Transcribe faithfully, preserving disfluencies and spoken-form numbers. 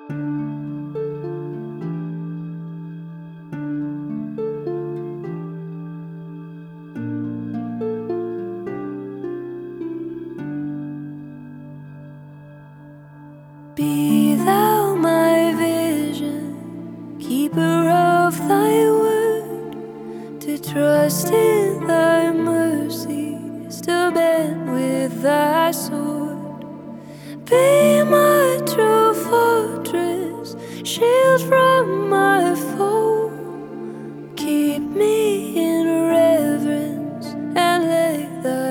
Be thou my vision, keeper of thy word, to trust in thy mercy, to bend with thy sword. Be my true fortress, shield from my foe. Keep me in reverence and lay thy